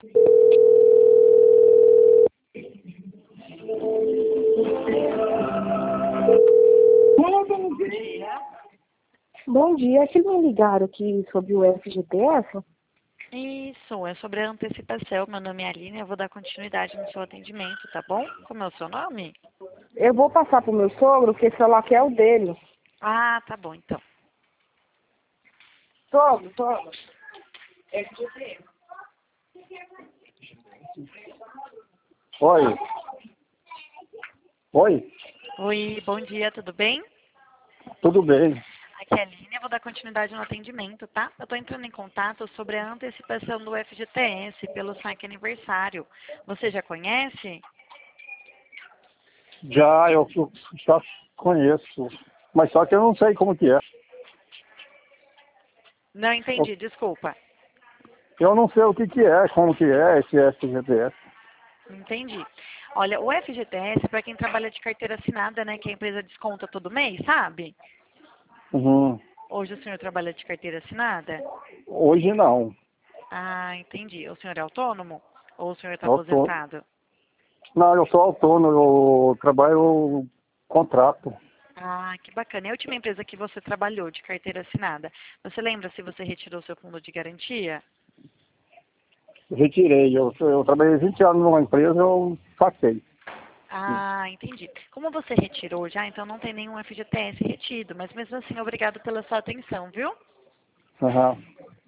Bom dia, que me ligaram aqui sobre o FGTS? Isso, é sobre a antecipação. Meu nome é Aline, eu vou dar continuidade no seu atendimento, tá bom? Como é o seu nome? Eu vou passar pro meu sogro, porque esse celular aqui é o dele. Ah, tá bom, então. Sogro. Oi. Oi, Oi, bom dia, tudo bem? tudo bem. Aqui é a Aline, eu vou dar continuidade no atendimento, tá? Eu tô entrando em contato sobre a antecipação do FGTS pelo saque aniversário. Você já conhece? Eu já conheço, mas só que eu não sei como que é. Não entendi, desculpa. Eu não sei o que que é, como que é esse FGTS. Entendi. Olha, o FGTS, para quem trabalha de carteira assinada, né, que a empresa desconta todo mês, sabe? Uhum. Hoje o senhor trabalha de carteira assinada? Hoje não. Ah, entendi. O senhor é autônomo? Ou o senhor está Eu tô... aposentado? Não, eu sou autônomo, eu trabalho contrato. Ah, que bacana. E a última empresa que você trabalhou de carteira assinada, você lembra se você retirou seu fundo de garantia? Retirei. Eu trabalhei 20 anos numa empresa, eu saquei. Ah, entendi. Como você retirou já, então não tem nenhum FGTS retido, mas mesmo assim, obrigado pela sua atenção, viu? Uhum.